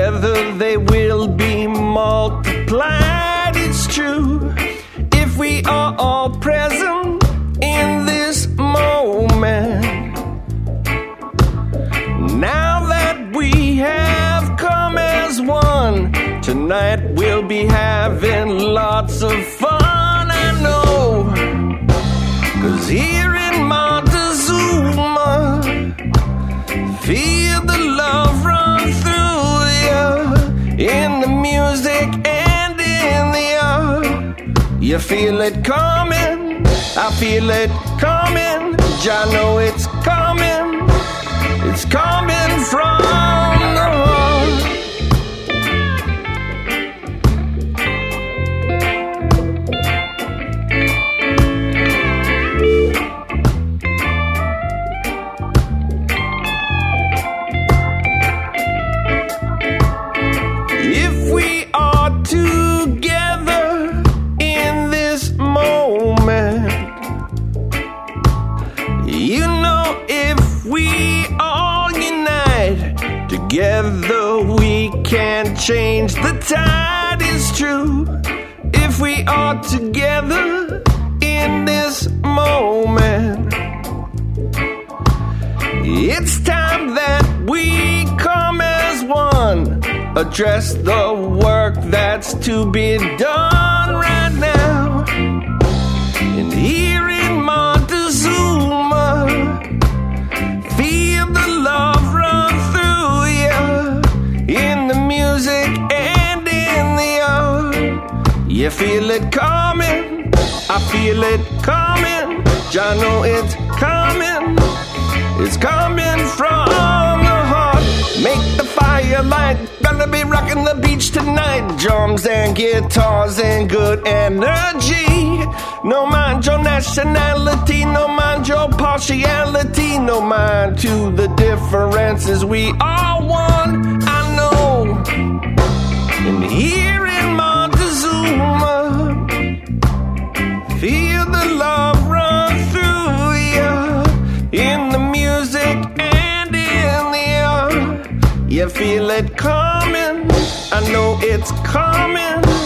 together they will be multiplied. It's true, if we are all present in this moment. Now that we have come as one, tonight we'll be having lots of fun, I know. 'Cause here in Montezuma, feel the love run through you, in the music and in the art. You feel it coming, I feel it coming, I know it's coming. It's coming from the heart. If we are together in this moment, you know, if we all unite together, we can change the tide. Is true, if we are together in this moment. It's time that we come as one, address the work that's to be done right now. And here in Montezuma, feel the love run through you, in the music and in the art. You feel it coming, I feel it coming, I know it's coming. It's coming from the heart. Make the fire light, gonna be rocking the beach tonight. Drums and guitars and good energy. No mind your nationality, no mind your partiality, no mind to the differences. We are one, I know. And here in Montezuma, feel the love run through you, in the music and in the art. You feel it coming, I know it's coming.